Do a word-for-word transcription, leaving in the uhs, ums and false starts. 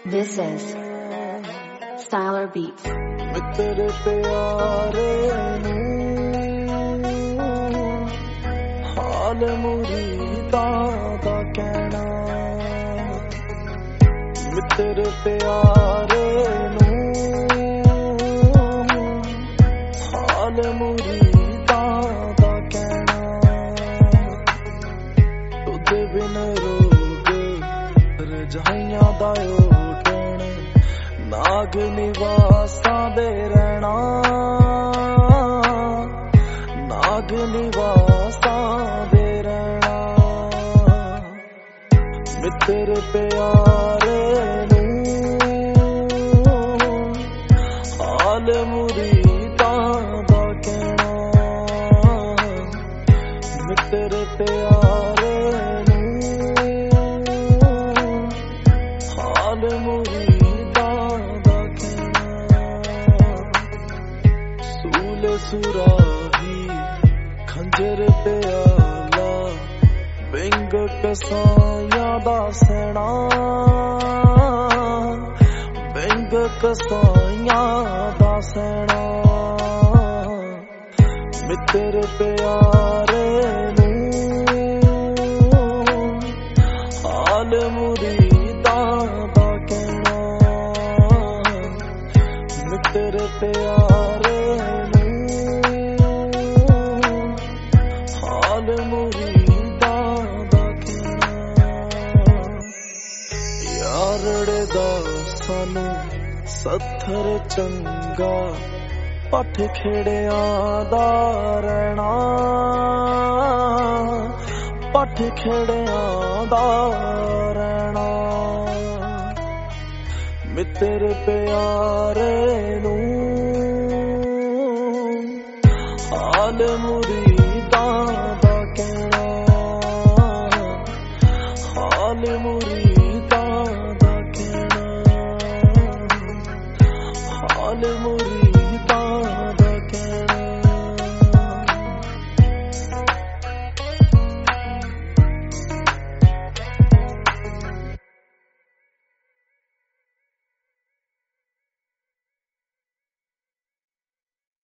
This is Styler Beats. मित्र प्यारे हाल मुरीदां दा कहना मित्र प्यारे हाल मुरीदां दा कहना तुद बिन रोग रजाइयां दा ओटण नाग निवासां दे रहना नाग निवासां दे रहना मित्र प्यारे हाल मुरीदां दा कहना मित्र प्यारे हाल मुरीदां दा कहना सूल सुराही खंजर प्याला बिंग कसाइयां दा सैना बिंग कसाइयां दा सैना मित्र प्यारे हाल मुरीदां दा कहना मित्र प्यारे हाल मुरीदां दा कहना यारड़े दा सानू सत्थर चंगा पठ खेड़ियां दा रहना पठ खेड़ियां दा रहना मित्र प्यारे हाल मुरीदां दा कहना हाल मुरीदां दा कहना हाल मुरीदां